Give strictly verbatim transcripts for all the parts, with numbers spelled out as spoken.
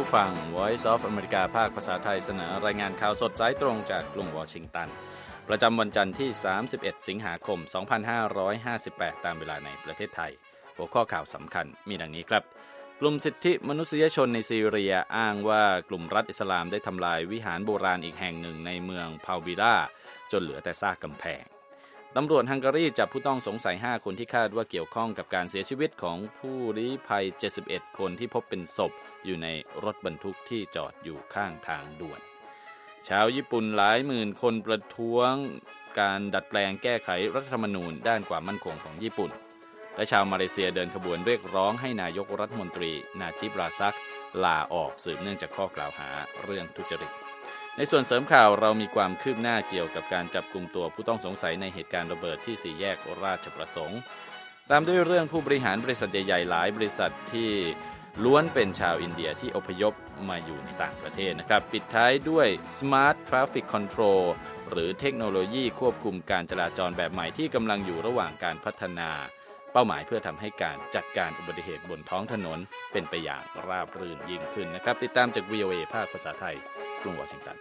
ผู้ฟัง Voice of America ภาคภาษาไทยเสนอรายงานข่าวสดสายตรงจากกรุงวอชิงตันประจำวันจันทร์ที่สามสิบเอ็ดสิงหาคมสองพันห้าร้อยห้าสิบแปดตามเวลาในประเทศไทยหัวข้อข่าวสำคัญมีดังนี้ครับกลุ่มสิทธิมนุษยชนในซีเรียอ้างว่ากลุ่มรัฐอิสลามได้ทำลายวิหารโบราณอีกแห่งหนึ่งในเมืองพาวบิราจนเหลือแต่ซากกำแพงตำรวจฮังการีจับผู้ต้องสงสัยห้าคนที่คาดว่าเกี่ยวข้องกับการเสียชีวิตของผู้ลี้ภัยเจ็ดสิบเอ็ดคนที่พบเป็นศพอยู่ในรถบรรทุกที่จอดอยู่ข้างทางด่วนชาวญี่ปุ่นหลายหมื่นคนประท้วงการดัดแปลงแก้ไขรัฐธรรมนูญด้านความมั่นคงของญี่ปุ่นและชาวมาเลเซียเดินขบวนเรียกร้องให้นายกรัฐมนตรีนาจิบ ราซักลาออกสืบเนื่องจากข้อกล่าวหาเรื่องทุจริตในส่วนเสริมข่าวเรามีความคืบหน้าเกี่ยวกับการจับกุมตัวผู้ต้องสงสัยในเหตุการณ์ระเบิดที่สี่แยกราชประสงค์ตามด้วยเรื่องผู้บริหารบริษัทใหญ่ๆหลายบริษัทที่ล้วนเป็นชาวอินเดียที่อพยพมาอยู่ในต่างประเทศนะครับปิดท้ายด้วย Smart Traffic Control หรือเทคโนโลยีควบคุมการจราจรแบบใหม่ที่กำลังอยู่ระหว่างการพัฒนาเป้าหมายเพื่อทำให้การจัดการอุบัติเหตุบนท้องถนนเป็นไปอย่างราบรื่นยิ่งขึ้นนะครับติดตามจาก วี โอ เอ ภาคภาษาไทยกรุงวอชิงตัน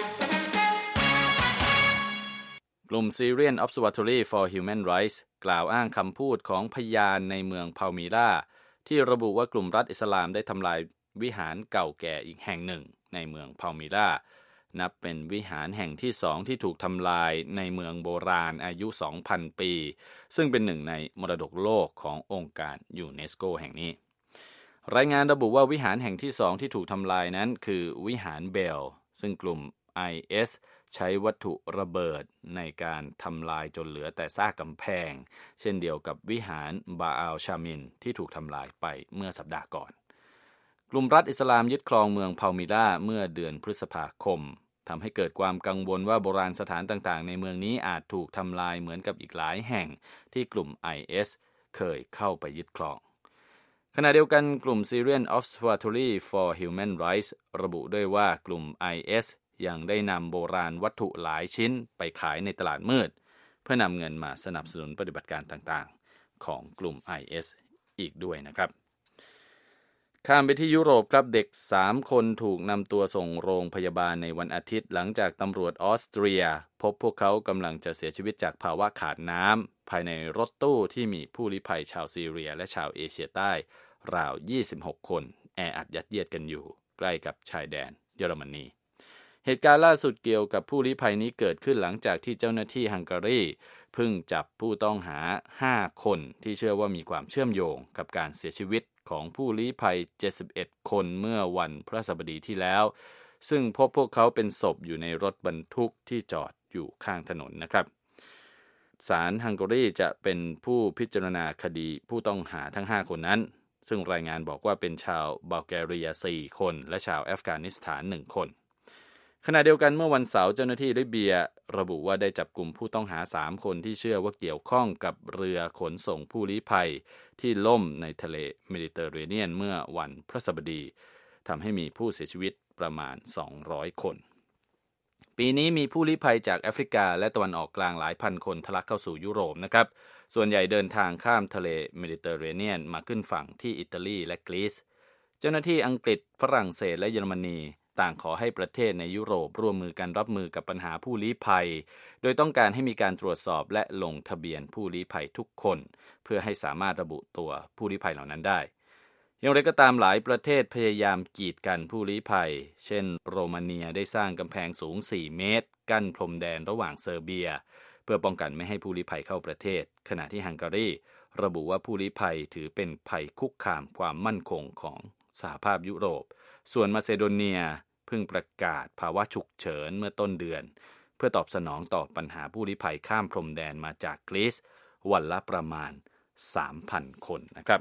กลุ่ม Syrian Observatory for Human Rights กล่าวอ้างคำพูดของพยานในเมืองพาลมีราที่ระบุว่ากลุ่มรัฐอิสลามได้ทำลายวิหารเก่าแก่อีกแห่งหนึ่งในเมืองพาลมีรานับเป็นวิหารแห่งที่สองที่ถูกทำลายในเมืองโบราณอายุ สองพัน ปีซึ่งเป็นหนึ่งในมรดกโลกขององค์การยูเนสโกแห่งนี้รายงานระบุว่าวิหารแห่งที่สองที่ถูกทำลายนั้นคือวิหารเบลซึ่งกลุ่ม ไอ เอส ใช้วัตถุระเบิดในการทำลายจนเหลือแต่ซากกำแพงเช่นเดียวกับวิหารบาอัลชามินที่ถูกทำลายไปเมื่อสัปดาห์ก่อนกลุ่มรัฐอิสลามยึดครองเมืองพาลมีราเมื่อเดือนพฤษภาคมทำให้เกิดความกังวลว่าโบราณสถานต่างๆในเมืองนี้อาจถูกทำลายเหมือนกับอีกหลายแห่งที่กลุ่ม ไอ เอส เคยเข้าไปยึดครองขณะเดียวกันกลุ่ม Syrian Observatory for Human Rights ระบุด้วยว่ากลุ่ม ไอ เอส ยังได้นำโบราณวัตถุหลายชิ้นไปขายในตลาดมืดเพื่อนำเงินมาสนับสนุนปฏิบัติการต่างๆของกลุ่ม ไอ เอส อีกด้วยนะครับข้ามไปที่ยุโรปครับเด็กสามคนถูกนำตัวส่งโรงพยาบาลในวันอาทิตย์หลังจากตำรวจออสเตรียพบพวกเขากำลังจะเสียชีวิตจากภาวะขาดน้ำภายในรถตู้ที่มีผู้ลี้ภัยชาวซีเรียและชาวเอเชียใต้ราวยี่สิบหกคนแออัดยัดเยียดกันอยู่ใกล้กับชายแดนเยอรมนีเหตุการณ์ล่าสุดเกี่ยวกับผู้ลี้ภัยนี้เกิดขึ้นหลังจากที่เจ้าหน้าที่ฮังการีเพิ่งจับผู้ต้องหาห้าคนที่เชื่อว่ามีความเชื่อมโยงกับการเสียชีวิตของผู้ลี้ภัยเจ็ดสิบเอ็ดคนเมื่อวันพฤหัสบดีที่แล้วซึ่งพบพวกเขาเป็นศพอยู่ในรถบรรทุกที่จอดอยู่ข้างถนนนะครับศาลฮังการีจะเป็นผู้พิจารณาคดีผู้ต้องหาทั้งห้าคนนั้นซึ่งรายงานบอกว่าเป็นชาวบัลแกเรียสี่คนและชาวอัฟกานิสถานหนึ่งคนขณะเดียวกันเมื่อวันเสาร์เจ้าหน้าที่ลิเบียระบุว่าได้จับกลุ่มผู้ต้องหาสามคนที่เชื่อว่าเกี่ยวข้องกับเรือขนส่งผู้ลี้ภัยที่ล่มในทะเลเมดิเตอร์เรเนียนเมื่อวันพฤหัสบดีทำให้มีผู้เสียชีวิตประมาณสองร้อยคนปีนี้มีผู้ลี้ภัยจากแอฟริกาและตะวันออกกลางหลายพันคนทะลักเข้าสู่ยุโรปนะครับส่วนใหญ่เดินทางข้ามทะเลเมดิเตอร์เรเนียนมาขึ้นฝั่งที่อิตาลีและกรีซเจ้าหน้าที่อังกฤษฝรั่งเศสและเยอรมนีต่างขอให้ประเทศในยุโรปร่วมมือกันรับมือกับปัญหาผู้ลี้ภัยโดยต้องการให้มีการตรวจสอบและลงทะเบียนผู้ลี้ภัยทุกคนเพื่อให้สามารถระบุตัวผู้ลี้ภัยเหล่านั้นได้อย่างไรก็ตามหลายประเทศพยายามกีดกันผู้ลี้ภัยเช่นโรมาเนียได้สร้างกำแพงสูงสี่เมตรกั้นพรมแดนระหว่างเซอร์เบียเพื่อป้องกันไม่ให้ผู้ลี้ภัยเข้าประเทศขณะที่ฮังการีระบุว่าผู้ลี้ภัยถือเป็นภัยคุกคามความมั่นคงของสหภาพยุโรปส่วนมาซิโดเนียเพิ่งประกาศภาวะฉุกเฉินเมื่อต้นเดือนเพื่อตอบสนองต่อปัญหาผู้ลี้ภัยข้ามพรมแดนมาจากกรีซวันละประมาณ สามพัน คนนะครับ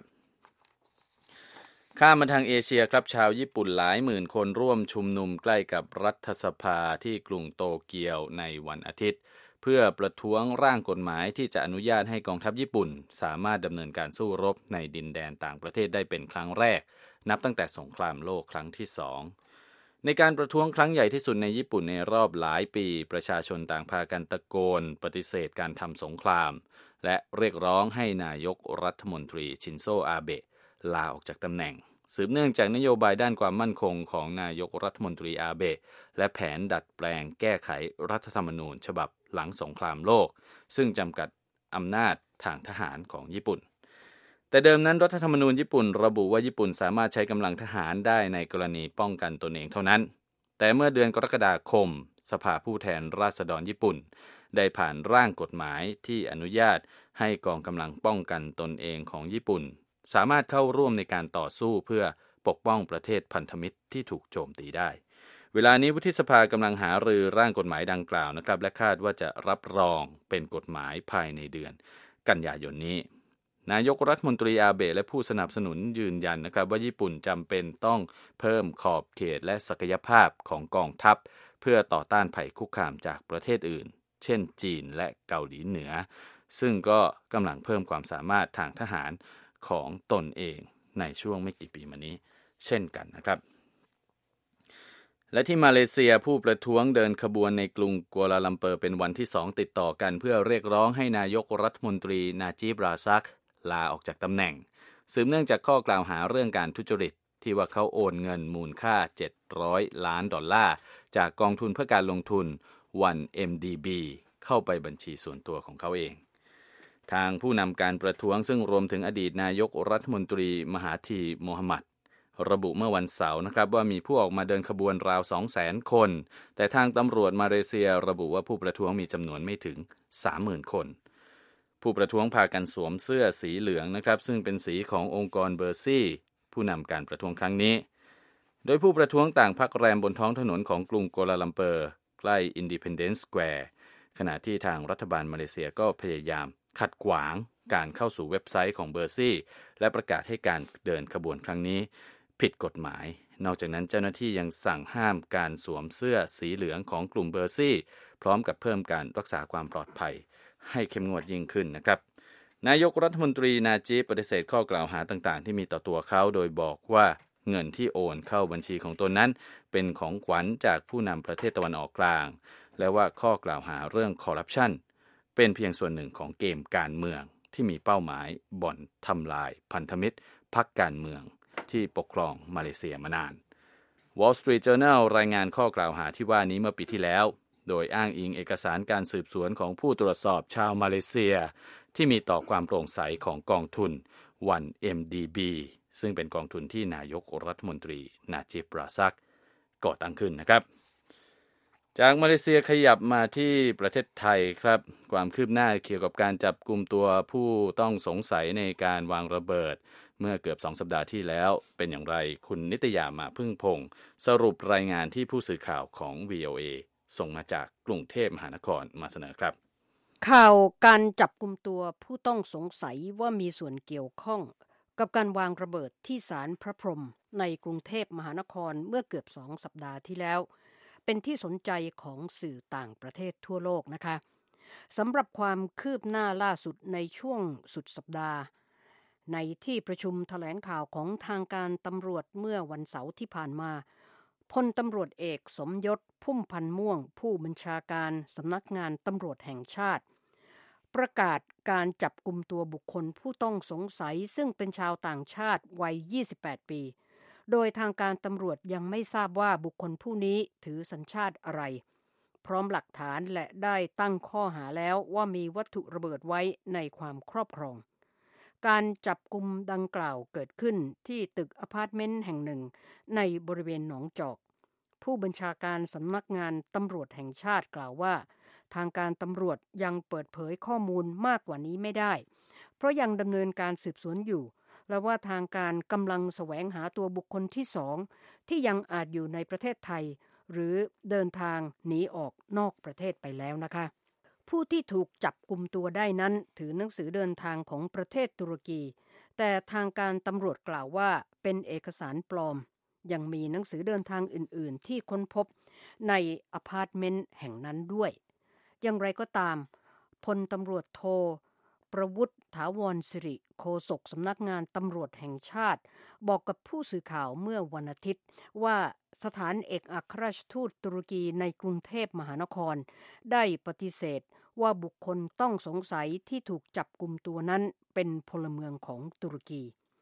ข้ามมาทางเอเชียครับชาวญี่ปุ่นหลายหมื่นคนร่วมชุมนุมใกล้กับรัฐสภาที่กรุงโตเกียวในวันอาทิตย์เพื่อประท้วงร่างกฎหมายที่จะอนุญาตให้กองทัพญี่ปุ่นสามารถดำเนินการสู้รบในดินแดนต่างประเทศได้เป็นครั้งแรกนับตั้งแต่สงครามโลกครั้งที่สองในการประท้วงครั้งใหญ่ที่สุดในญี่ปุ่นในรอบหลายปีประชาชนต่างพากันตะโกนปฏิเสธการทำสงครามและเรียกร้องให้นายกรัฐมนตรีชินโซอาเบะลาออกจากตำแหน่งสืบเนื่องจากนโยบายด้านความมั่นคงของนายกรัฐมนตรีอาเบะและแผนดัดแปลงแก้ไขรัฐธรรมนูญฉบับหลังสงครามโลกซึ่งจำกัดอำนาจทางทหารของญี่ปุ่นแต่เดิมนั้นรัฐธรรมนูญญี่ปุ่นระบุว่าญี่ปุ่นสามารถใช้กำลังทหารได้ในกรณีป้องกันตนเองเท่านั้นแต่เมื่อเดือนกรกฎาคมสภาผู้แทนราษฎรญี่ปุ่นได้ผ่านร่างกฎหมายที่อนุญาตให้กองกำลังป้องกันตนเองของญี่ปุ่นสามารถเข้าร่วมในการต่อสู้เพื่อปกป้องประเทศพันธมิตรที่ถูกโจมตีได้เวลานี้วุฒิสภากำลังหารือร่างกฎหมายดังกล่าวนะครับและคาดว่าจะรับรองเป็นกฎหมายภายในเดือนกันยายนนี้นายกรัฐมนตรีอาเบะและผู้สนับสนุนยืนยันนะครับว่าญี่ปุ่นจำเป็นต้องเพิ่มขอบเขตและศักยภาพของกองทัพเพื่อต่อต้านภัยคุกคามจากประเทศอื่นเช่นจีนและเกาหลีเหนือซึ่งก็กำลังเพิ่มความสามารถทางทหารของตนเองในช่วงไม่กี่ปีมานี้เช่นกันนะครับและที่มาเลเซียผู้ประท้วงเดินขบวนในกรุงกัวลาลัมเปอร์เป็นวันที่สองติดต่อกันเพื่อเรียกร้องให้นายกรัฐมนตรีนาจีบ ราซักลาออกจากตำแหน่งสืบเนื่องจากข้อกล่าวหาเรื่องการทุจริตที่ว่าเขาโอนเงินมูลค่าเจ็ดร้อยล้านดอลลาร์จากกองทุนเพื่อการลงทุน วัน เอ็ม ดี บี เข้าไปบัญชีส่วนตัวของเขาเองทางผู้นำการประท้วงซึ่งรวมถึงอดีตนายกรัฐมนตรีมหาธีโมฮัมหมัดระบุเมื่อวันเสาร์นะครับว่ามีผู้ออกมาเดินขบวนราว สองแสน คนแต่ทางตำรวจมาเลเซียระบุว่าผู้ประท้วงมีจำนวนไม่ถึง สามหมื่น คนผู้ประท้วงพากันสวมเสื้อสีเหลืองนะครับซึ่งเป็นสีขององค์กรเบอร์ซี่ผู้นำการประท้วงครั้งนี้โดยผู้ประท้วงต่างพักแรมบนท้องถนนของกรุงกัวลาลัมเปอร์ใกล้ Independence Square ขณะที่ทางรัฐบาลมาเลเซียก็พยายามขัดขวางการเข้าสู่เว็บไซต์ของเบอร์ซี่และประกาศให้การเดินขบวนครั้งนี้ผิดกฎหมายนอกจากนั้นเจ้าหน้าที่ยังสั่งห้ามการสวมเสื้อสีเหลืองของกลุ่มเบอร์ซี่พร้อมกับเพิ่มการรักษาความปลอดภัยให้เข้มงวดยิ่งขึ้นนะครับนายกรัฐมนตรีนาจีบปฏิเสธข้อกล่าวหาต่างๆที่มีต่อตัวเขาโดยบอกว่าเงินที่โอนเข้าบัญชีของตนนั้นเป็นของขวัญจากผู้นำประเทศตะวันออกกลางและว่าข้อกล่าวหาเรื่องคอร์รัปชันเป็นเพียงส่วนหนึ่งของเกมการเมืองที่มีเป้าหมายบ่อนทำลายพันธมิตรพรรคการเมืองที่ปกครองมาเลเซียมานาน Wall Street Journal รายงานข้อกล่าวหาที่ว่านี้เมื่อปีที่แล้วโดยอ้างอิงเอกสารการสืบสวนของผู้ตรวจสอบชาวมาเลเซียที่มีต่อความโปร่งใสของกองทุน วัน เอ็ม ดี บี ซึ่งเป็นกองทุนที่นายกรัฐมนตรีนาจิบ ราซักก่อตั้งขึ้นนะครับจากมาเลเซียขยับมาที่ประเทศไทยครับความคืบหน้าเกี่ยวกับการจับกุมตัวผู้ต้องสงสัยในการวางระเบิดเมื่อเกือบสองสัปดาห์ที่แล้วเป็นอย่างไรคุณนิตยามาพึ่งพงศ์สรุปรายงานที่ผู้สื่อข่าวของ วี โอ เอ ส่งมาจากกรุงเทพมหานครมาเสนอครับข่าวการจับกุมตัวผู้ต้องสงสัยว่ามีส่วนเกี่ยวข้องกับการวางระเบิดที่ศาลพระพรหมในกรุงเทพมหานครเมื่อเกือบสองสัปดาห์ที่แล้วเป็นที่สนใจของสื่อต่างประเทศทั่วโลกนะคะสำหรับความคืบหน้าล่าสุดในช่วงสุดสัปดาห์ในที่ประชุมแถลงข่าวของทางการตำรวจเมื่อวันเสาร์ที่ผ่านมาพลตำรวจเอกสมยศพุ่มพันธ์ม่วงผู้บัญชาการสำนักงานตำรวจแห่งชาติประกาศการจับกุมตัวบุคคลผู้ต้องสงสัยซึ่งเป็นชาวต่างชาติวัยยี่สิบแปดปีโดยทางการตำรวจยังไม่ทราบว่าบุคคลผู้นี้ถือสัญชาติอะไรพร้อมหลักฐานและได้ตั้งข้อหาแล้วว่ามีวัตถุระเบิดไว้ในความครอบครองการจับกุมดังกล่าวเกิดขึ้นที่ตึกอพาร์ตเมนต์แห่งหนึ่งในบริเวณหนองจอกผู้บัญชาการสำนักงานตำรวจแห่งชาติกล่าวว่าทางการตำรวจยังเปิดเผยข้อมูลมากกว่านี้ไม่ได้เพราะยังดำเนินการสืบสวนอยู่และว่าทางการกำลังแสวงหาตัวบุคคลที่สองที่ยังอาจอยู่ในประเทศไทยหรือเดินทางหนีออกนอกประเทศไปแล้วนะคะผู้ที่ถูกจับกุมตัวได้นั้นถือหนังสือเดินทางของประเทศตุรกีแต่ทางการตำรวจกล่าวว่าเป็นเอกสารปลอมยังมีหนังสือเดินทางอื่นๆที่ค้นพบในอพาร์ตเมนต์แห่งนั้นด้วยอย่างไรก็ตามพลตำรวจโทประวุฒิถาวรสิริโฆษกสำนักงานตำรวจแห่งชาติบอกกับผู้สื่อข่าวเมื่อวันอาทิตย์ว่าสถานเอกอัครราชทูตตุรกีในกรุงเทพมหานครได้ปฏิเสธว่าบุคคลต้องสงสัยที่ถูกจับกุมตัวนั้นเป็นพลเมืองของตุรกี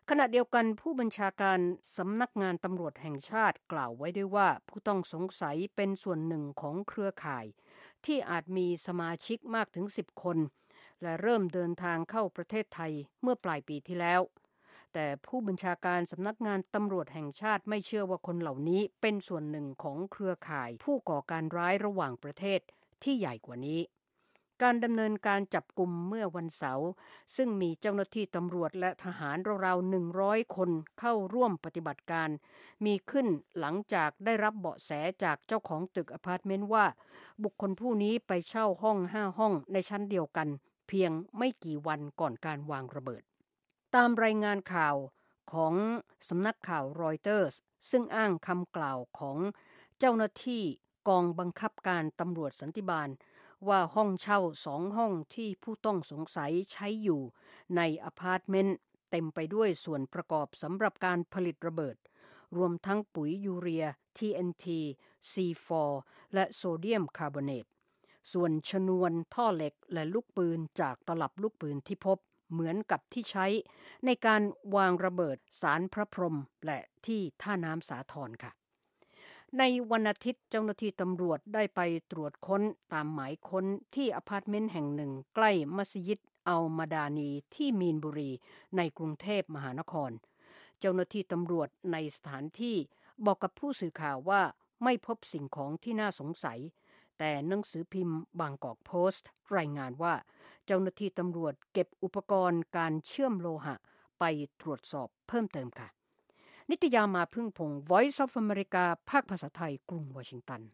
ขณะเดียวกันผู้บัญชาการสำนักงานตำรวจแห่งชาติกล่าวไว้ด้วยว่าผู้ต้องสงสัยเป็นส่วนหนึ่งของเครือข่ายที่อาจมีสมาชิกมากถึงสิบคนและเริ่มเดินทางเข้าประเทศไทยเมื่อปลายปีที่แล้วแต่ผู้บัญชาการสำนักงานตำรวจแห่งชาติไม่เชื่อว่าคนเหล่านี้เป็นส่วนหนึ่งของเครือข่ายผู้ก่อการร้ายระหว่างประเทศที่ใหญ่กว่านี้การดำเนินการจับกุมเมื่อวันเสาร์ซึ่งมีเจ้าหน้าที่ตำรวจและทหารราวๆหนึ่งร้อยคนเข้าร่วมปฏิบัติการมีขึ้นหลังจากได้รับเบาะแสจากเจ้าของตึกอพาร์ตเมนต์ว่าบุคคลผู้นี้ไปเช่าห้องห้าห้องในชั้นเดียวกันเพียงไม่กี่วันก่อนการวางระเบิดตามรายงานข่าวของสำนักข่าวรอยเตอร์สซึ่งอ้างคำกล่าวของเจ้าหน้าที่กองบังคับการตำรวจสันติบาลว่าห้องเช่าสองห้องที่ผู้ต้องสงสัยใช้อยู่ในอพาร์ตเมนต์เต็มไปด้วยส่วนประกอบสำหรับการผลิตระเบิดรวมทั้งปุ๋ยยูเรีย ที เอ็น ที ซี โฟร์ และโซเดียมคาร์บอเนตส่วนชนวนท่อเหล็กและลูกปืนจากตลับลูกปืนที่พบเหมือนกับที่ใช้ในการวางระเบิดศาลพระพรหมและที่ท่าน้ำสาทรค่ะในวันอาทิตย์เจ้าหน้าที่ตำรวจได้ไปตรวจค้นตามหมายค้นที่อพาร์ตเมนต์แห่งหนึ่งใกล้มัสยิดอัลมาดานีที่มีนบุรีในกรุงเทพมหานครเจ้าหน้าที่ตำรวจในสถานที่บอกกับผู้สื่อข่าวว่าไม่พบสิ่งของที่น่าสงสัยแต่หนังสือพิมพ์บางกอกโพสต์รายงานว่าเจ้าหน้าที่ตำรวจเก็บอุปกรณ์การเชื่อมโลหะไปตรวจสอบเพิ่มเติมค่ะนิตยามาพึ่งพงศ์ Voice of America ภาคภาษาไทยกรุงวอชิงตัน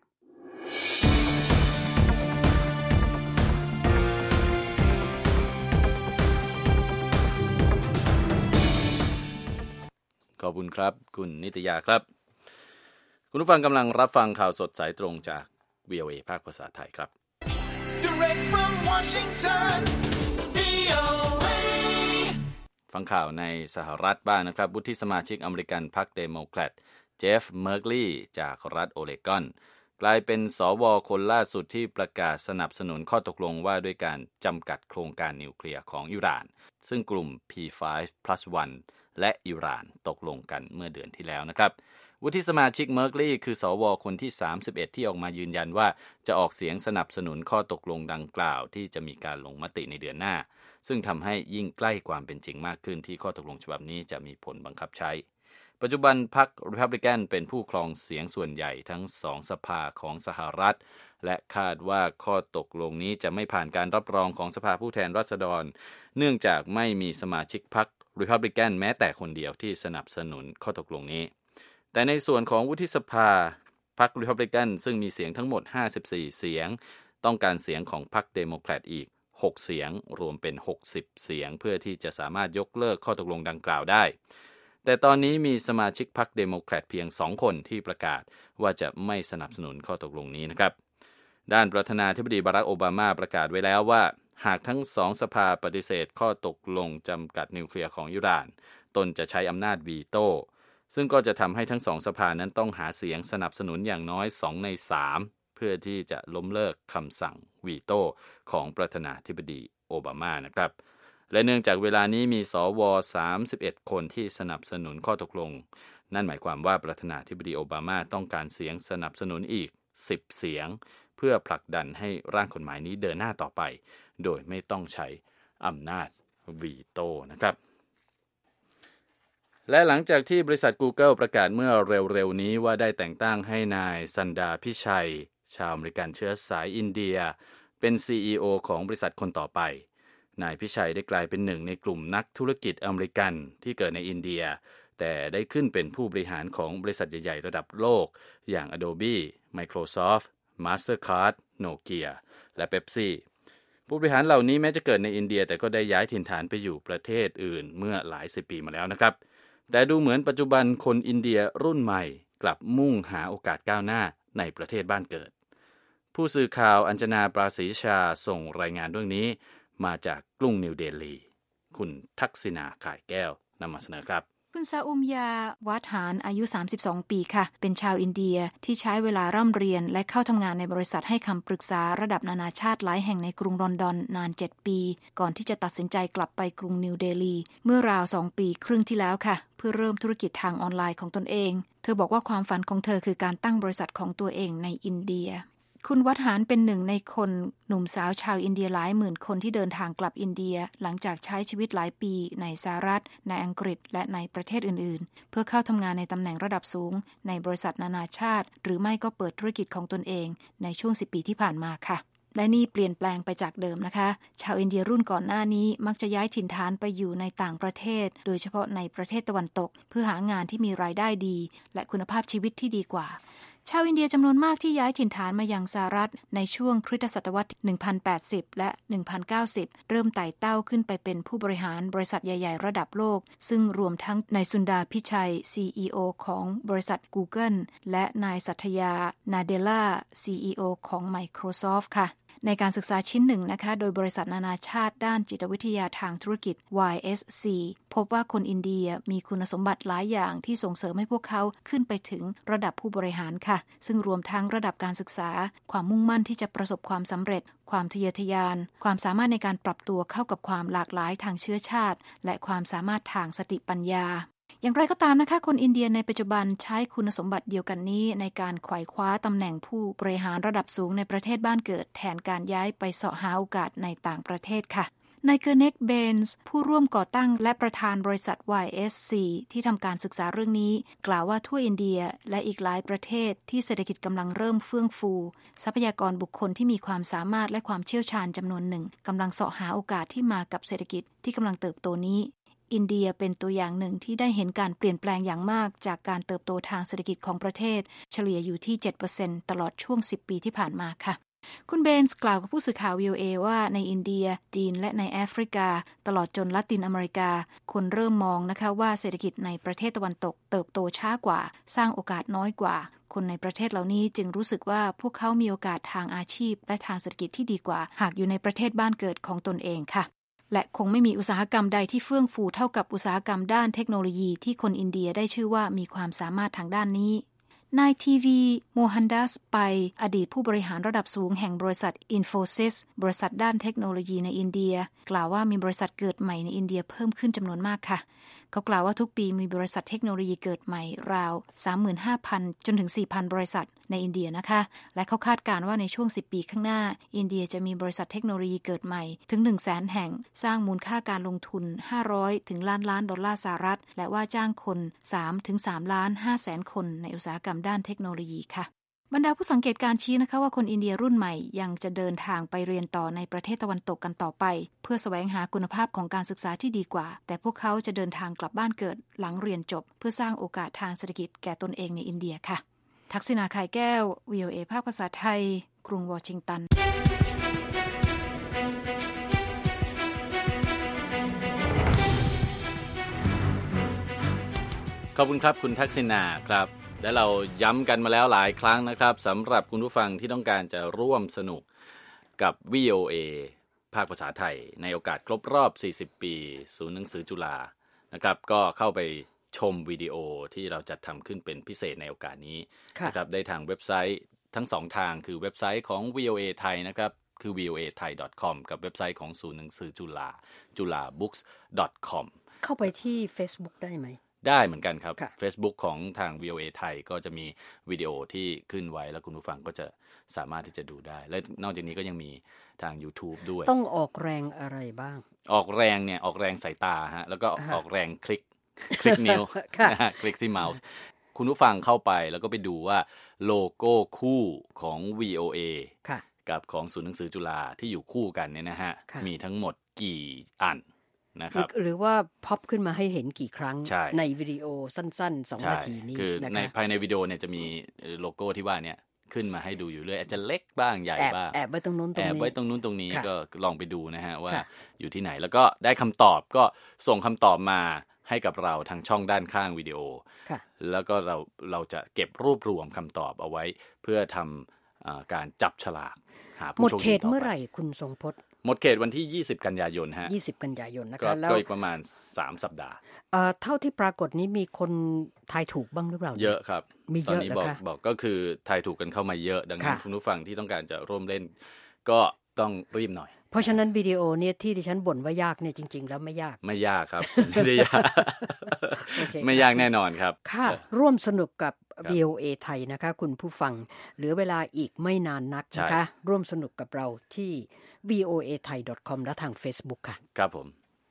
ขอบคุณครับคุณนิตยาครับคุณผู้ฟังกำลังรับฟังข่าวสดสายตรงจาก วี โอ เอ ภาคภาษาไทยครับ Direct from Washington วี โอ เอ ฟังข่าวในสหรัฐบ้างนะครับวุฒิสมาชิกอเมริกันพรรคเดโมแครตเจฟเมอร์กลีย์จากรัฐโอเลกอนกลายเป็นสวคนล่าสุดที่ประกาศสนับสนุนข้อตกลงว่าด้วยการจำกัดโครงการนิวเคลียร์ของอิหร่านซึ่งกลุ่ม พี ไฟว์ พลัส วัน และอิหร่านตกลงกันเมื่อเดือนที่แล้วนะครับวุฒิสมาชิกเมอร์กลีย์คือสวคนที่สามสิบเอ็ดที่ออกมายืนยันว่าจะออกเสียงสนับสนุนข้อตกลงดังกล่าวที่จะมีการลงมติในเดือนหน้าซึ่งทำให้ยิ่งใกล้ความเป็นจริงมากขึ้นที่ข้อตกลงฉบับนี้จะมีผลบังคับใช้ปัจจุบันพรรค Republican เป็นผู้ครองเสียงส่วนใหญ่ทั้งสองสภาของสหรัฐและคาดว่าข้อตกลงนี้จะไม่ผ่านการรับรองของสภาผู้แทนราษฎรเนื่องจากไม่มีสมาชิกพรรค Republican แม้แต่คนเดียวที่สนับสนุนข้อตกลงนี้แต่ในส่วนของวุฒิสภาพรรค Republican ซึ่งมีเสียงทั้งหมดห้าสิบสี่เสียงต้องการเสียงของพรรคเดโมแครตอีกหกเสียงรวมเป็นหกสิบเสียงเพื่อที่จะสามารถยกเลิกข้อตกลงดังกล่าวได้แต่ตอนนี้มีสมาชิกพรรคเดโมแครตเพียงสองคนที่ประกาศว่าจะไม่สนับสนุนข้อตกลงนี้นะครับด้านประธานาธิบดีบารักโอบามาประกาศไว้แล้วว่าหากทั้งสองสภาปฏิเสธข้อตกลงจำกัดนิวเคลียร์ของอิหร่านตนจะใช้อำนาจวีโต้ซึ่งก็จะทำให้ทั้งสองสภานั้นต้องหาเสียงสนับสนุนอย่างน้อยสองในสามเพื่อที่จะล้มเลิกคำสั่งวีโต้ของประธานาธิบดีโอบามานะครับและเนื่องจากเวลานี้มีสวสามสิบเอ็ดคนที่สนับสนุนข้อตกลงนั่นหมายความว่าประธานาธิบดีโอบามาต้องการเสียงสนับสนุนอีกสิบเสียงเพื่อผลักดันให้ร่างกฎหมายนี้เดินหน้าต่อไปโดยไม่ต้องใช้อำนาจวีโต้นะครับและหลังจากที่บริษัท Google ประกาศเมื่อเร็วๆนี้ว่าได้แต่งตั้งให้นายสันดาพิชัยชาวอเมริกันเชื้อสายอินเดียเป็น ซี อี โอ ของบริษัทคนต่อไปนายพิชัยได้กลายเป็นหนึ่งในกลุ่มนักธุรกิจอเมริกันที่เกิดในอินเดียแต่ได้ขึ้นเป็นผู้บริหารของบริษัทใหญ่ๆระดับโลกอย่าง Adobe, Microsoft, Mastercard, Nokia และ Pepsi ผู้บริหารเหล่านี้แม้จะเกิดในอินเดียแต่ก็ได้ย้ายถิ่นฐานไปอยู่ประเทศอื่นเมื่อหลายสิบปีมาแล้วนะครับแต่ดูเหมือนปัจจุบันคนอินเดียรุ่นใหม่กลับมุ่งหาโอกาสก้าวหน้าในประเทศบ้านเกิดผู้สื่อข่าวอัญชนาปราศรีชาส่งรายงานเรื่องนี้มาจากกรุงนิวเดลีคุณทักษิณาข่ายแก้วนำมาเสนอครับคุณซาอุมยาวาฐานอายุสามสิบสองปีค่ะเป็นชาวอินเดียที่ใช้เวลาร่ำเรียนและเข้าทำงานในบริษัทให้คำปรึกษาระดับนานาชาติหลายแห่งในกรุงลอนดอนนานเจ็ดปีก่อนที่จะตัดสินใจกลับไปกรุงนิวเดลีเมื่อราวสองปีครึ่งที่แล้วค่ะเพื่อเริ่มธุรกิจทางออนไลน์ของตนเองเธอบอกว่าความฝันของเธอคือการตั้งบริษัทของตัวเองในอินเดียคุณวัฒหารเป็นหนึ่งในคนหนุ่มสาวชาวอินเดียหลายหมื่นคนที่เดินทางกลับอินเดียหลังจากใช้ชีวิตหลายปีในสหรัฐในอังกฤษและในประเทศอื่นๆเพื่อเข้าทำงานในตำแหน่งระดับสูงในบริษัทนานาชาติหรือไม่ก็เปิดธุรกิจของตนเองในช่วงสิบปีที่ผ่านมาค่ะและนี่เปลี่ยนแปลงไปจากเดิมนะคะชาวอินเดียรุ่นก่อนหน้านี้มักจะย้ายถิ่นฐานไปอยู่ในต่างประเทศโดยเฉพาะในประเทศตะวันตกเพื่อหางานที่มีรายได้ดีและคุณภาพชีวิตที่ดีกว่าชาวอินเดียจำนวนมากที่ย้ายถิ่นฐานมายังสหรัฐในช่วงคริสตศตวรรษหนึ่งพันแปดสิบและหนึ่งพันเก้าสิบเริ่มไต่เต้าขึ้นไปเป็นผู้บริหารบริษัทใหญ่ๆระดับโลกซึ่งรวมทั้งนายสุนดาพิชัย ซี อี โอ ของบริษัท Google และนายสัทยานาเดล่า ซี อี โอ ของ Microsoft ค่ะในการศึกษาชิ้นหนึ่งนะคะโดยบริษัทนานาชาติด้านจิตวิทยาทางธุรกิจ วาย เอส ซี พบว่าคนอินเดียมีคุณสมบัติหลายอย่างที่ส่งเสริมให้พวกเขาขึ้นไปถึงระดับผู้บริหารค่ะซึ่งรวมทั้งระดับการศึกษาความมุ่งมั่นที่จะประสบความสำเร็จความทะเยอทะยานความสามารถในการปรับตัวเข้ากับความหลากหลายทางเชื้อชาติและความสามารถทางสติปัญญาอย่างไรก็ตามนะคะคนอินเดียในปัจจุบันใช้คุณสมบัติเดียวกันนี้ในการไขว่คว้าตำแหน่งผู้บริหารระดับสูงในประเทศบ้านเกิดแทนการย้ายไปเสาะหาโอกาสในต่างประเทศค่ะนายเกอร์เน็กเบนส์ผู้ร่วมก่อตั้งและประธานบริษัท วาย เอส ซี ที่ทำการศึกษาเรื่องนี้กล่าวว่าทั่วอินเดียและอีกหลายประเทศที่เศรษฐกิจกำลังเริ่มเฟื่องฟูทรัพยากรบุคคลที่มีความสามารถและความเชี่ยวชาญจำนวนหนึ่งกำลังเสาะหาโอกาสที่มากับเศรษฐกิจที่กำลังเติบโตนี้อินเดียเป็นตัวอย่างหนึ่งที่ได้เห็นการเปลี่ยนแปลงอย่างมากจากการเติบโตทางเศรษฐกิจของประเทศเฉลี่ยอยู่ที่ เจ็ดเปอร์เซ็นต์ ตลอดช่วงสิบปีที่ผ่านมาค่ะคุณเบนส์กล่าวกับผู้สื่อข่าว วี โอ เอ ว่าในอินเดียจีนและในแอฟริกาตลอดจนละตินอเมริกาคนเริ่มมองนะคะว่าเศรษฐกิจในประเทศตะวันตกเติบโตช้ากว่าสร้างโอกาสน้อยกว่าคนในประเทศเหล่านี้จึงรู้สึกว่าพวกเขามีโอกาสทางอาชีพและทางเศรษฐกิจที่ดีกว่าหากอยู่ในประเทศบ้านเกิดของตนเองค่ะและคงไม่มีอุตสาหกรรมใดที่เฟื่องฟูเท่ากับอุตสาหกรรมด้านเทคโนโลยีที่คนอินเดียได้ชื่อว่ามีความสามารถทางด้านนี้นายทีวีโมฮันดัสไปอดีตผู้บริหารระดับสูงแห่งบริษัท Infosys บริษัทด้านเทคโนโลยีในอินเดียกล่าวว่ามีบริษัทเกิดใหม่ในอินเดียเพิ่มขึ้นจำนวนมากค่ะเขากล่าวว่าทุกปีมีบริษัทเทคโนโลยีเกิดใหม่ราว สามหมื่นห้าพัน จนถึง สี่พัน บริษัทในอินเดียนะคะและเขาคาดการณ์ว่าในช่วงสิบปีข้างหน้าอินเดียจะมีบริษัทเทคโนโลยีเกิดใหม่ถึง หนึ่งแสน แห่งสร้างมูลค่าการลงทุนห้าร้อยถึงล้านล้านดอลลาร์สหรัฐและว่าจ้างคน สามถึงสามล้านห้าแสนคนในอุตสาหกรรมด้านเทคโนโลยีค่ะบรรดาผู้สังเกตการชี้นะคะว่าคนอินเดียรุ่นใหม่ยังจะเดินทางไปเรียนต่อในประเทศตะวันตกกันต่อไปเพื่อแสวงหาคุณภาพของการศึกษาที่ดีกว่าแต่พวกเขาจะเดินทางกลับบ้านเกิดหลังเรียนจบเพื่อสร้างโอกาสทางเศรษฐกิจแก่ตนเองในอินเดียค่ะทักษิณา ไข่แก้ว วี โอ เอ ภาคภาษาไทยกรุงวอชิงตันขอบคุณครับคุณทักษิณาครับและเราย้ำกันมาแล้วหลายครั้งนะครับสำหรับคุณผู้ฟังที่ต้องการจะร่วมสนุกกับ วี โอ เอ ภาคภาษาไทยในโอกาสครบรอบสี่สิบปีศูนย์หนังสือจุฬานะครับก็เข้าไปชมวิดีโอที่เราจัดทำขึ้นเป็นพิเศษในโอกาสนี้นะครับได้ทางเว็บไซต์ทั้งสองทางคือเว็บไซต์ของ วี โอ เอ ไทยนะครับคือ วี โอ เอ ไทย ดอท คอม กับเว็บไซต์ของศูนย์หนังสือจุฬา จุฬาบุ๊กส์ ดอท คอมเข้าไปที่ Facebook ได้ไหมได้เหมือนกันครับ Facebook ของทาง วี โอ เอ ไทยก็จะมีวิดีโอที่ขึ้นไว้แล้วคุณผู้ฟังก็จะสามารถที่จะดูได้และนอกจากนี้ก็ยังมีทาง YouTube ด้วยต้องออกแรงอะไรบ้างออกแรงเนี่ยออกแรงสายตาฮะแล้วก็ออกแรงคลิกคลิกนิ้ว คลิกที่เมาส์คุณผู้ฟังเข้าไปแล้วก็ไปดูว่าโลโก้คู่ของ วี โอ เอ กับของศูนย์หนังสือจุฬาที่อยู่คู่กันเนี่ยนะฮะมีทั้งหมดกี่อันนะครับหรือว่าพ็อปขึ้นมาให้เห็นกี่ครั้ง ใน, ในวิดีโอสั้นๆสองนาทีนี้คือในภายในวิดีโอเนี่ยจะมีโลโก้ที่ว่าเนี่ยขึ้นมาให้ดูอยู่เรื่อยอาจจะเล็กบ้างใหญ่บ้างแอบไว้ตรงนู้นตรงนี้แอบไว้ตรงนู้นตรงนี้ก็ลองไปดูนะฮะว่าอยู่ที่ไหนแล้วก็ได้คำตอบก็ส่งคำตอบมาให้กับเราทางช่องด้านข้างวิดีโอแล้วก็เราเราจะเก็บรวบรวมคำตอบเอาไว้เพื่อทำการจับฉลากหาหมผู้ดโชคเขดีตต่อเมื่อไปไหร่คุณทรงพจน์หมดเขตวันที่ยี่สิบกันยายนฮะยี่สิบกันยายนนะก็คะแล้วก็อีกประมาณสามสัปดาห์เอ่อเท่าที่ปรากฏนี้มีคนทายถูกบ้างหรือเปล่าเยอะครับมีตอเยนอะนี้เหรบออกคะบอกก็คือทายถูกกันเข้ามาเยอะดังนั้นค่ะคุณผู้ฟังที่ต้องการจะร่วมเล่นก็ต้องรีบหน่อยเพราะฉะนั้นวิดีโอเนี่ยที่ดิฉันบ่นว่ายากเนี่ยจริงๆแล้วไม่ยากไม่ยากครับ ไม่ได้ยากโอเคไม่ยากแน่นอนครับค่ะเออร่วมสนุกกับครับวี โอ เอ ไทยนะคะคุณผู้ฟังเหลือเวลาอีกไม่นานนักนะคะ ร่วมสนุกกับเราที่ วี โอ เอ ไทย ดอท คอม และทาง Facebook ค่ะครับผม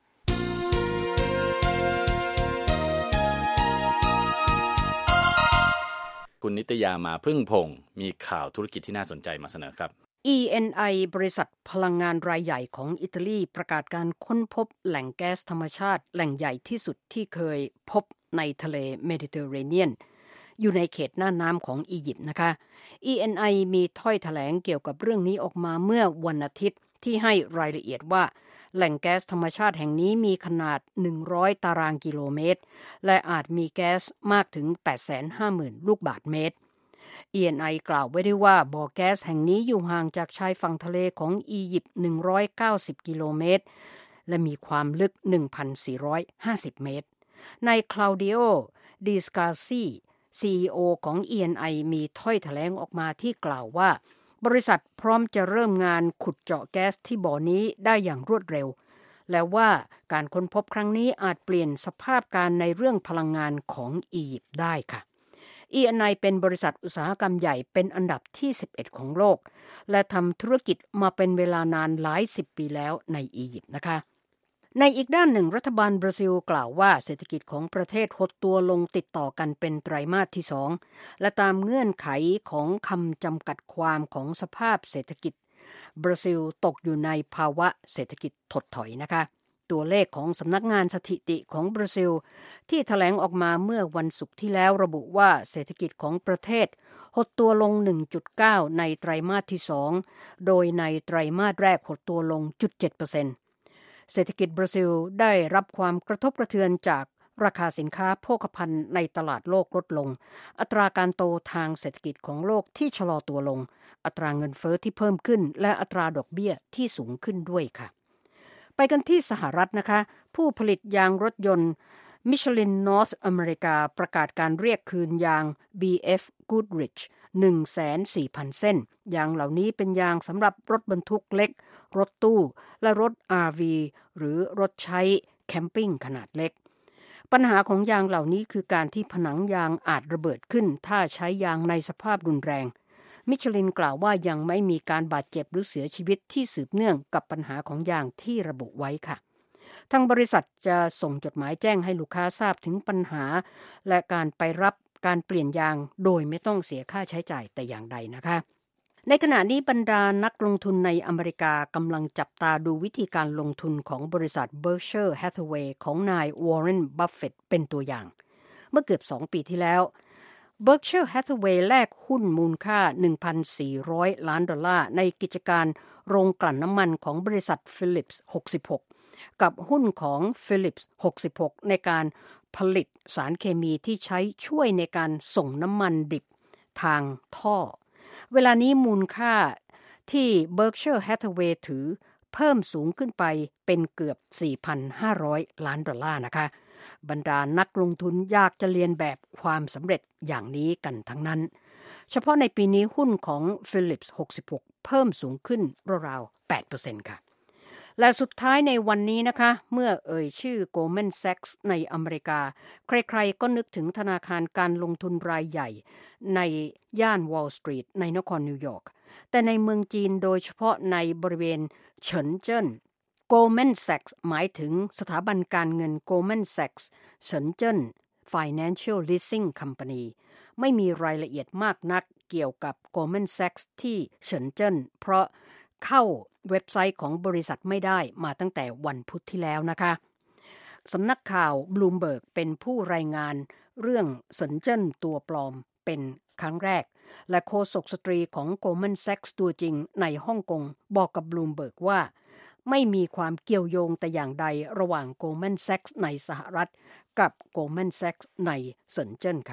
คุณนิตยามาพึ่งพงศ์มีข่าวธุรกิจที่น่าสนใจมาเสนอครับอี เอ็น ไอ บริษัทพลังงานรายใหญ่ของอิตาลีประกาศการค้นพบแหล่งแก๊สธรรมชาติแหล่งใหญ่ที่สุดที่เคยพบในทะเลเมดิเตอร์เรเนียนอยู่ในเขตหน้าน้ำของอียิปต์นะคะ อี เอ็น ไอ มีถ้อยแถลงเกี่ยวกับเรื่องนี้ออกมาเมื่อวันอาทิตย์ที่ให้รายละเอียดว่าแหล่งแก๊สธรรมชาติแห่งนี้มีขนาดหนึ่งร้อยตารางกิโลเมตรและอาจมีแก๊สมากถึง แปดแสนห้าหมื่น ลูกบาศก์เมตรอี เอ็น ไอ กล่าวไว้ด้วยว่าบ่อแก๊สแห่งนี้อยู่ห่างจากชายฝั่งทะเลของอียิปต์หนึ่งร้อยเก้าสิบกิโลเมตรและมีความลึก หนึ่งพันสี่ร้อยห้าสิบ เมตรนายคลาวดิโอ ดิสกาซี ซี อี โอ ของ อี เอ็น ไอ มีถ้อยแถลงออกมาที่กล่าวว่าบริษัทพร้อมจะเริ่มงานขุดเจาะแก๊สที่บ่อนี้ได้อย่างรวดเร็วและว่าการค้นพบครั้งนี้อาจเปลี่ยนสภาพการในเรื่องพลังงานของอียิปต์ได้ค่ะ อี เอ็น ไอ เป็นบริษัทอุตสาหกรรมใหญ่เป็นอันดับที่สิบเอ็ดของโลกและทำธุรกิจมาเป็นเวลานานหลายสิบปีแล้วในอียิปต์นะคะในอีกด้านหนึ่งรัฐบาลบราซิลกล่าวว่าเศรษฐกิจของประเทศหดตัวลงติดต่อกันเป็นไตรมาสที่สองและตามเงื่อนไขของคำจำกัดความของสภาพเศรษฐกิจบราซิลตกอยู่ในภาวะเศรษฐกิจถดถอยนะคะตัวเลขของสำนักงานสถิติของบราซิลที่แถลงออกมาเมื่อวันศุกร์ที่แล้วระบุว่าเศรษฐกิจของประเทศหดตัวลง หนึ่งจุดเก้า ในไตรมาสที่สองโดยในไตรมาสแรกหดตัวลง ศูนย์จุดเจ็ดเปอร์เซ็นต์ เศรษฐกิจบราซิลได้รับความกระทบกระเทือนจากราคาสินค้าโภคภัณฑ์ในตลาดโลกลดลงอัตราการโตทางเศรษฐกิจของโลกที่ชะลอตัวลงอัตราเงินเฟ้อที่เพิ่มขึ้นและอัตราดอกเบี้ยที่สูงขึ้นด้วยค่ะไปกันที่สหรัฐนะคะผู้ผลิตยางรถยนต์มิชลินนอร์ทอเมริกาประกาศการเรียกคืนยาง บี เอฟ Goodrich หนึ่งแสนสี่พัน เส้นยางเหล่านี้เป็นยางสำหรับรถบรรทุกเล็กรถตู้และรถ อาร์ วี หรือรถใช้แคมปิ้งขนาดเล็กปัญหาของยางเหล่านี้คือการที่ผนังยางอาจระเบิดขึ้นถ้าใช้ยางในสภาพรุนแรงมิชลินกล่าวว่ายังไม่มีการบาดเจ็บหรือเสียชีวิตที่สืบเนื่องกับปัญหาของยางที่ระบุไว้ค่ะทางบริษัทจะส่งจดหมายแจ้งให้ลูกค้าทราบถึงปัญหาและการไปรับการเปลี่ยนยางโดยไม่ต้องเสียค่าใช้จ่ายแต่อย่างใดนะคะในขณะนี้บรรดานักลงทุนในอเมริกากำลังจับตาดูวิธีการลงทุนของบริษัท Berkshire Hathaway ของนายวอร์เรน บัฟเฟตต์เป็นตัวอย่างเมื่อเกือบสองปีที่แล้ว Berkshire Hathaway แลกหุ้นมูลค่า หนึ่งพันสี่ร้อย ล้านดอลลาร์ในกิจการโรงกลั่นน้ำมันของบริษัท Phillips หกสิบหกกับหุ้นของ Phillips หกสิบหกในการผลิตสารเคมีที่ใช้ช่วยในการส่งน้ำมันดิบทางท่อเวลานี้มูลค่าที่ Berkshire Hathaway ถือเพิ่มสูงขึ้นไปเป็นเกือบ สี่พันห้าร้อย ล้านดอลลาร์นะคะบรรดานักลงทุนอยากจะเรียนแบบความสำเร็จอย่างนี้กันทั้งนั้นเฉพาะในปีนี้หุ้นของ Phillips หกสิบหกเพิ่มสูงขึ้นราวๆ แปดเปอร์เซ็นต์ ค่ะและสุดท้ายในวันนี้นะคะเมื่อเอ่ยชื่อ Goldman Sachs ในอเมริกาใครๆก็นึกถึงธนาคารการลงทุนรายใหญ่ในย่าน Wall Street ในนครนิวยอร์กแต่ในเมืองจีนโดยเฉพาะในบริเวณเฉินเจิ้น Goldman Sachs หมายถึงสถาบันการเงิน Goldman Sachs เฉินเจิ้น Financial Leasing Company ไม่มีรายละเอียดมากนักเกี่ยวกับ Goldman Sachs ที่เฉินเจิ้นเพราะเข้าเว็บไซต์ของบริษัทไม่ได้มาตั้งแต่วันพุธที่แล้วนะคะสำนักข่าว Bloomberg เป็นผู้รายงานเรื่องเฉินเจิ้นตัวปลอมเป็นครั้งแรกและโฆษกสตรีของ Goldman Sachs ตัวจริงในฮ่องกงบอกกับ Bloomberg ว่าไม่มีความเกี่ยวโยงแต่อย่างใดระหว่าง Goldman Sachs ในสหรัฐกับ Goldman Sachs ในเซินเจิ้นค่ะ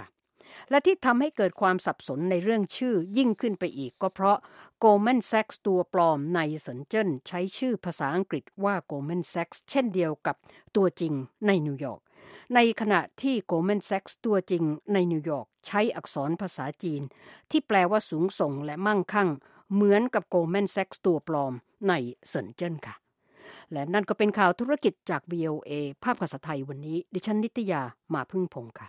และที่ทำให้เกิดความสับสนในเรื่องชื่อยิ่งขึ้นไปอีกก็เพราะ Goldman Sachs ตัวปลอมในเซินเจิ้นใช้ชื่อภาษาอังกฤษว่า Goldman Sachs เช่นเดียวกับตัวจริงในนิวยอร์กในขณะที่ Goldman Sachs ตัวจริงในนิวยอร์กใช้อักษรภาษาจีนที่แปลว่าสูงส่งและมั่งคั่งเหมือนกับ Goldman Sachs ตัวปลอมในเซินเจิ้นค่ะและนั่นก็เป็นข่าวธุรกิจจาก วี โอ เอ ภาคภาษาไทยวันนี้ดิฉันนิตยามาพึ่งพงษ์ค่ะ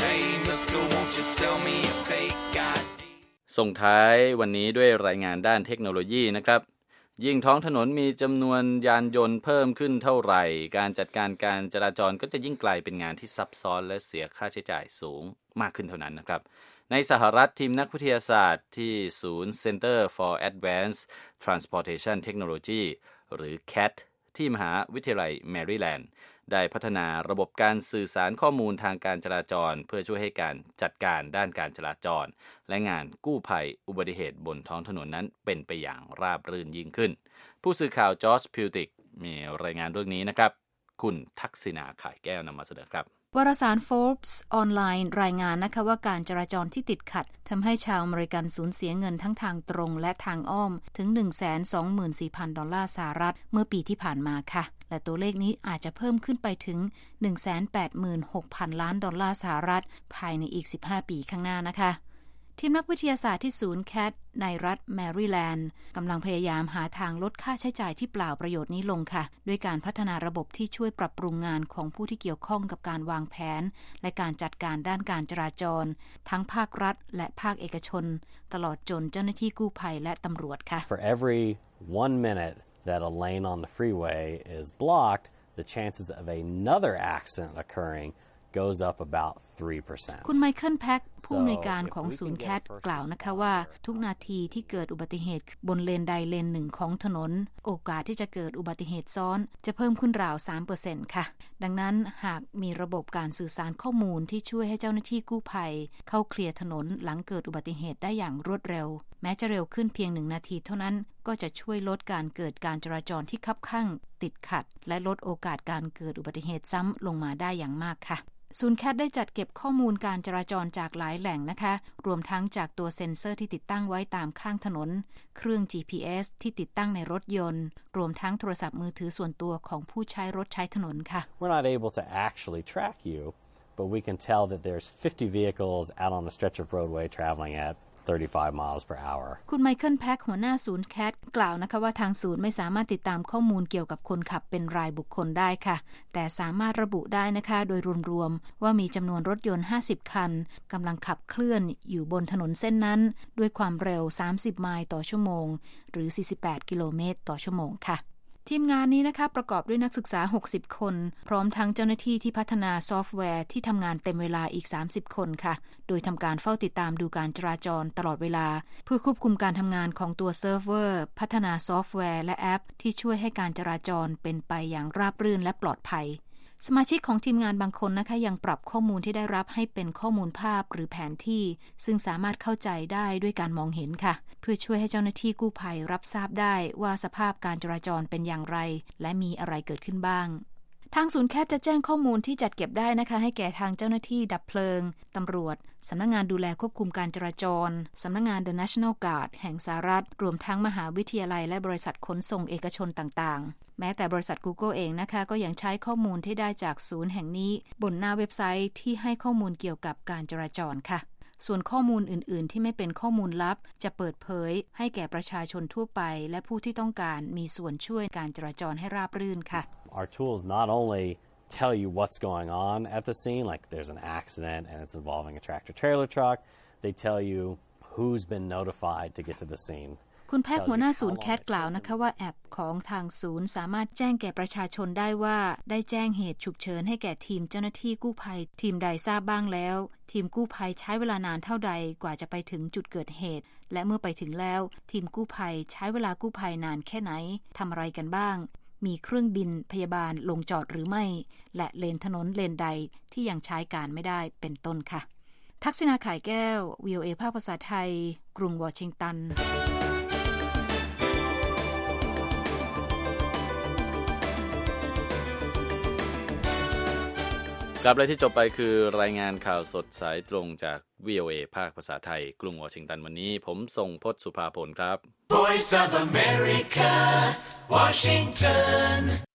ส่งท้ายวันนี้ด้วยรายงานด้านเทคโนโลยีนะครับยิ่งท้องถนนมีจำนวนยานยนต์เพิ่มขึ้นเท่าไหร่การจัดการการจราจรก็จะยิ่งกลายเป็นงานที่ซับซ้อนและเสียค่าใช้จ่ายสูงมากขึ้นเท่านั้นนะครับในสหรัฐทีมนักวิทยาศาสตร์ที่ศูนย์ Center for Advanced Transportation Technology หรือ ซี เอ ที ที่มหาวิทยาลัยแมริแลนด์ได้พัฒนาระบบการสื่อสารข้อมูลทางการจราจรเพื่อช่วยให้การจัดการด้านการจราจรและงานกู้ภัยอุบัติเหตุบนท้องถนนนั้นเป็นไปอย่างราบรื่นยิ่งขึ้นผู้สื่อข่าวจอร์จพิวติกมีรายงานเรื่องนี้นะครับคุณทักษิณาข่ายแก้วนำมาเสนอครับวารสาร Forbes ออนไลน์รายงานนะคะว่าการจราจรที่ติดขัดทำให้ชาวอเมริกันสูญเสียเงินทั้งทางตรงและทางอ้อมถึง หนึ่งแสนสองหมื่นสี่พัน ดอลลาร์สหรัฐเมื่อปีที่ผ่านมาค่ะและตัวเลขนี้อาจจะเพิ่มขึ้นไปถึง หนึ่งแสนแปดหมื่นหกพัน ล้านดอลลาร์สหรัฐภายในอีกสิบห้าปีข้างหน้านะคะทีมนักวิทยาศาสตร์ที่ศูนย์ ซี เอ ที ในรัฐแมริแลนด์กำลังพยายามหาทางลดค่าใช้จ่ายที่เปล่าประโยชน์นี้ลงค่ะด้วยการพัฒนาระบบที่ช่วยปรับปรุงงานของผู้ที่เกี่ยวข้องกับการวางแผนและการจัดการด้านการจราจรทั้งภาครัฐและภาคเอกชนตลอดจนเจ้าหน้าที่กู้ภัยและตำรวจค่ะ For every one minute that a lane on the freeway is blocked, the chances of another accident occurring goes up about three percent คุณไมเคิลแพ็คผู้อำนวยการของศูนย์ ซี เอ ที กล่าวนะคะว่าทุกนาทีที่เกิดอุบัติเหตุบนเลนใดเลนหนึ่งของถนนโอกาสที่จะเกิดอุบัติเหตุซ้อนจะเพิ่มขึ้นราว สามเปอร์เซ็นต์ ค่ะดังนั้นหากมีระบบการสื่อสารข้อมูลที่ช่วยให้เจ้าหน้าที่กู้ภัยเข้าเคลียร์ถนนหลังเกิดอุบัติเหตุได้อย่างรวดเร็วแม้จะเร็วขึ้นเพียงหนึ่งนาทีเท่านั้นก็จะช่วยลดการเกิดการจราจรที่คับคั่งติดขัดและลดโอกาสการเกิดอุบัติเหตุซ้ำลงมาได้อย่างมากค่ะศูนย์ ซี เอ ที ได้จัดเก็บข้อมูลการจราจรจากหลายแหล่งนะคะรวมทั้งจากตัวเซ็นเซอร์ที่ติดตั้งไว้ตามข้างถนนเครื่อง จี พี เอส ที่ติดตั้งในรถยนต์รวมทั้งโทรศัพท์มือถือส่วนตัวของผู้ใช้รถใช้ถนนค่ะ We're not able to actually track you, but we can tell that there's fifty vehicles out on a stretch of roadway traveling at thirty-five miles per hour คุณไมเคิลแพ็คหัวหน้าศูนย์ ซี เอ ที กล่าวนะคะว่าทางศูนย์ไม่สามารถติดตามข้อมูลเกี่ยวกับคนขับเป็นรายบุคคลได้ค่ะแต่สามารถระบุได้นะคะโดยรวมๆว่ามีจำนวนรถยนต์ห้าสิบคันกำลังขับเคลื่อนอยู่บนถนนเส้นนั้นด้วยความเร็วสามสิบไมล์ต่อชั่วโมงหรือสี่สิบแปดกิโลเมตรต่อชั่วโมงค่ะทีมงานนี้นะคะประกอบด้วยนักศึกษาหกสิบคนพร้อมทั้งเจ้าหน้าที่ที่พัฒนาซอฟต์แวร์ที่ทำงานเต็มเวลาอีกสามสิบคนค่ะโดยทำการเฝ้าติดตามดูการจราจรตลอดเวลาเพื่อควบคุมการทำงานของตัวเซิร์ฟเวอร์พัฒนาซอฟต์แวร์และแอปที่ช่วยให้การจราจรเป็นไปอย่างราบรื่นและปลอดภัยสมาชิกของทีมงานบางคนนะคะยังปรับข้อมูลที่ได้รับให้เป็นข้อมูลภาพหรือแผนที่ซึ่งสามารถเข้าใจได้ด้วยการมองเห็นค่ะเพื่อช่วยให้เจ้าหน้าที่กู้ภัยรับทราบได้ว่าสภาพการจราจรเป็นอย่างไรและมีอะไรเกิดขึ้นบ้างทางศูนย์ ซี เอ ที จะแจ้งข้อมูลที่จัดเก็บได้นะคะให้แก่ทางเจ้าหน้าที่ดับเพลิงตำรวจสำนักงานดูแลควบคุมการจราจรสำนักงาน The National Guard แห่งสหรัฐรวมทั้งมหาวิทยาลัยและบริษัทขนส่งเอกชนต่างๆแม้แต่บริษัท Google เองนะคะก็ยังใช้ข้อมูลที่ได้จากศูนย์แห่งนี้บนหน้าเว็บไซต์ที่ให้ข้อมูลเกี่ยวกับการจราจรค่ะส่วนข้อมูลอื่นๆที่ไม่เป็นข้อมูลลับจะเปิดเผยให้แก่ประชาชนทั่วไปและผู้ที่ต้องการมีส่วนช่วยการจราจรให้ราบรื่นค่ะ Our tools not only tell you what's going on at the scene, like there's an accident and it's involving a tractor trailer truck, they tell you who's been notified to get to the scene. คุณแพทย์หัวหน้าศูนย์ ซี เอ ที กล่าวนะคะว่าแอปของทางศูนย์สามารถแจ้งแก่ประชาชนได้ว่าได้แจ้งเหตุฉุกเฉินให้แก่ทีมเจ้าหน้าที่กู้ภัยทีมใดทราบบ้างแล้วทีมกู้ภัยใช้เวลานานเท่าใดกว่าจะไปถึงจุดเกิดเหตุและเมื่อไปถึงแล้วทีมกู้ภัยใช้เวลากู้ภัยนานแค่ไหนทำอะไรกันบ้างมีเครื่องบินพยาบาลลงจอดหรือไม่และเลนถนนเลนใดที่ยังใช้การไม่ได้เป็นต้นค่ะทักษิณาข่ายแก้ว วี โอ เอ ภาคภาษาไทยกรุงวอชิงตันกลับเลยที่จบไปคือรายงานข่าวสดสายตรงจาก วี โอ เอ ภาคภาษาไทยกรุงวอชิงตันวันนี้ผมทรงพจน์สุภาพลครับ Voice of America Washington